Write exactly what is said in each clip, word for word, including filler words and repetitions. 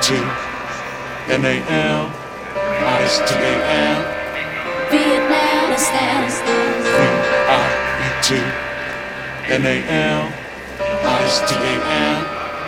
T N A L, eyes to A L. Vietnam stands. V I E T N A L, eyes to A L.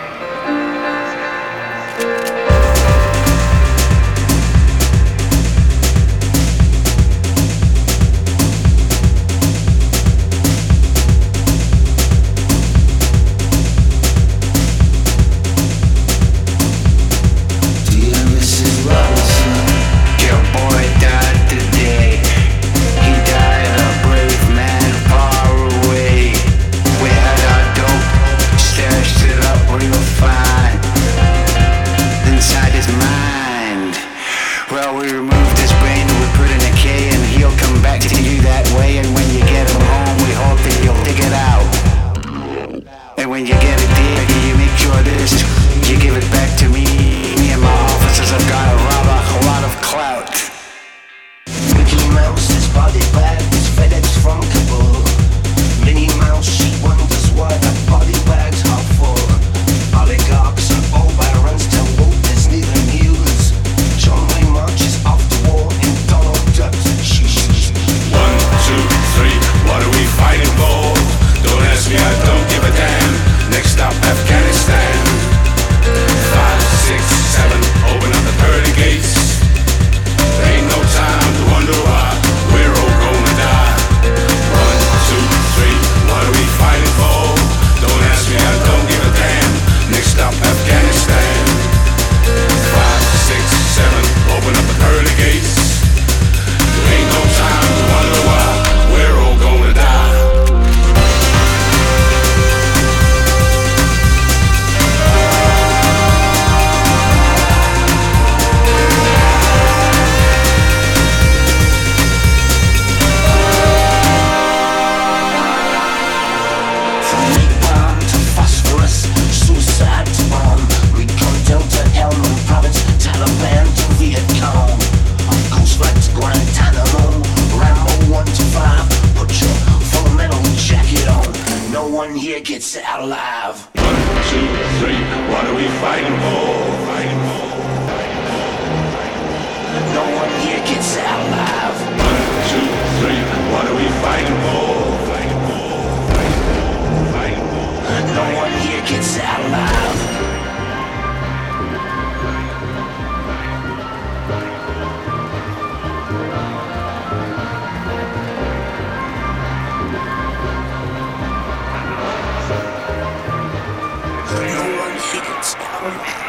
Well, we removed his brain and we put in a K, and he'll come back to you that way. And when you get him home, we hope that you'll dig it out. And when you get it dig, you make sure this is you give it back to me. Me and my officers have got a rather a lot of clout. Mickey Mouse, his body bag is FedEx from Kabul. Minnie Mouse, she wonders why her body bags are full. Oligarchs and all barons tell Walt Disney the news. John Wayne marches off the war in Donald Duck's shoes. One, two, three, what are we fighting for? Don't ask me, I don't give a damn. Next stop, Afghanistan. Five, six, seven, open up the pearly gates. There ain't no time to wonder why we're all gonna die. One, two, three, what are we fighting for? Don't ask me, I don't give a damn. Next stop, Afghanistan. Five, six, seven, open up the pearly gates. There ain't no time to wonder why we're all gonna die. From napalm to phosphorus, suicide to bomb. Recon Delta, Helmand Province, Taliban to Viet Cong. Ghost Flight to Guantanamo, Rambo one to five. Put your full metal jacket on. No one here gets out alive. One, two, three, what are we fighting for? Fighting for. No one here gets out alive. One, two, three, what are we fighting for? Fighting for. Fighting for. No one here gets out alive. No one here gets out alive.